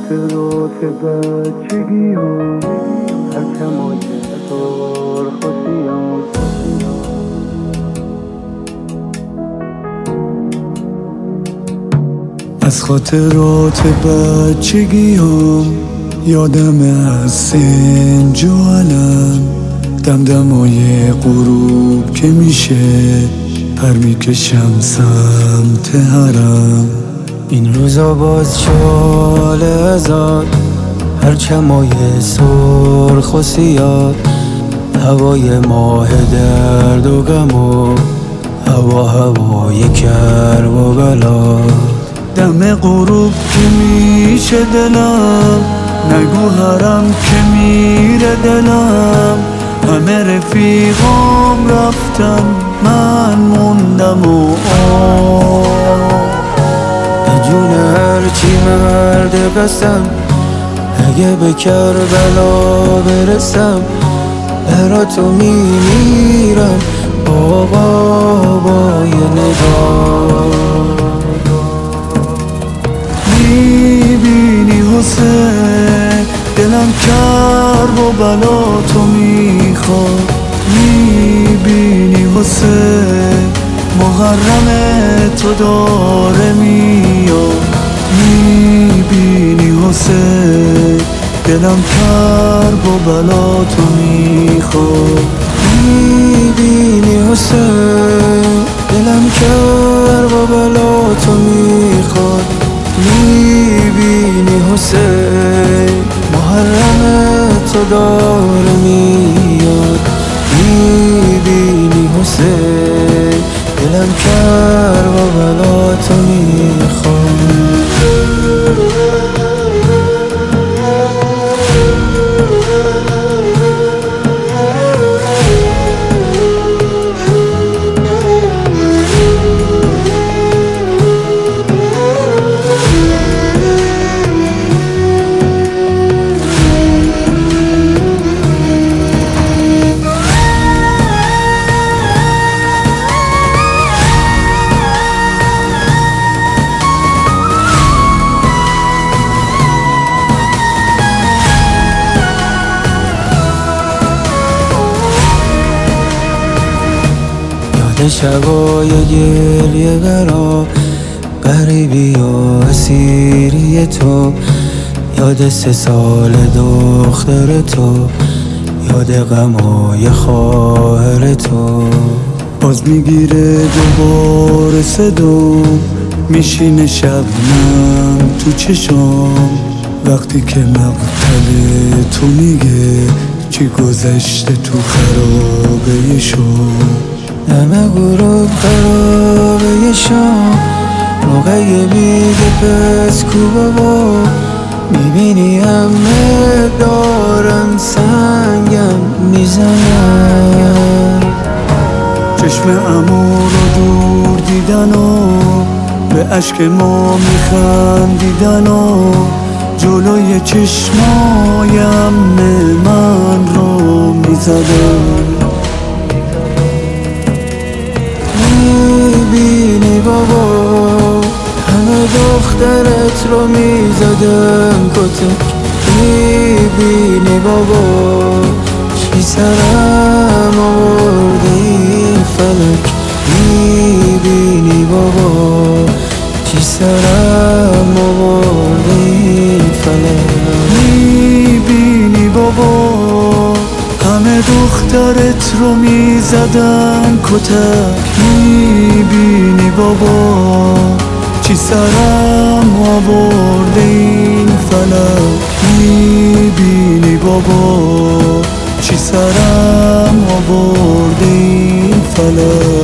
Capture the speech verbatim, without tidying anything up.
خاطرات بچگی ها هرچم آیه سرخوشی ها از خاطرات بچگی ها یادم از سنج و علم دمدمای غروب که میشه پر میکشم سمت حرم. این روزا باز چاله ازاد هرچمای سرخ و سیاد هوای ماه درد و غم و هوا هوای کرب و بلا. دم غروب که میشه دلم نگو حرم که میره دلم. همه رفیقام رفتن من موندم و آه جون هرچی مرد قسم اگه به کربلا برسم براتو میمیرم بابا با یه نگاه. میبینی حسین دلم کرب و بلا تو میخواد. میبینی حسین محرم تو داره میاد. میبینی حسین دلم کرب و بلا تو میخواد. میبینی حسین دلم کرب و بلا تو میخواد. میبینی حسین محرم تو داره میاد. میبینی حسین دلم کرب و بلا تو میخواد. شبای گریه برا غریبی و اسیری تو. یاد سه سال دختر تو یاد غمای خواهر تو. باز میگیره دوباره صدام میشینه شبنم تو چشام وقتی که مقتل تو میگه چی گذشته تو خرابه شام. دم غروب خرابه شام موقعی میگه پس کو بابا. میبینی همه دارن سنگم میزنن. چشم عمو رو دور دیدن و به اشک ما میخندیدن و جلوی چشمای عمه من رو میزدن. میبینی بابا همه دخترت رو میزدن کتک. میبینی بابا چی سرم آورده این فلک. میبینی بابا چی سرم آورده این فلک. میبینی بابا همه دخترت رو میزدن کتک. میبینی بابا چی سرم آورده این فلک. میبینی بابا چی سرم آورده این فلک.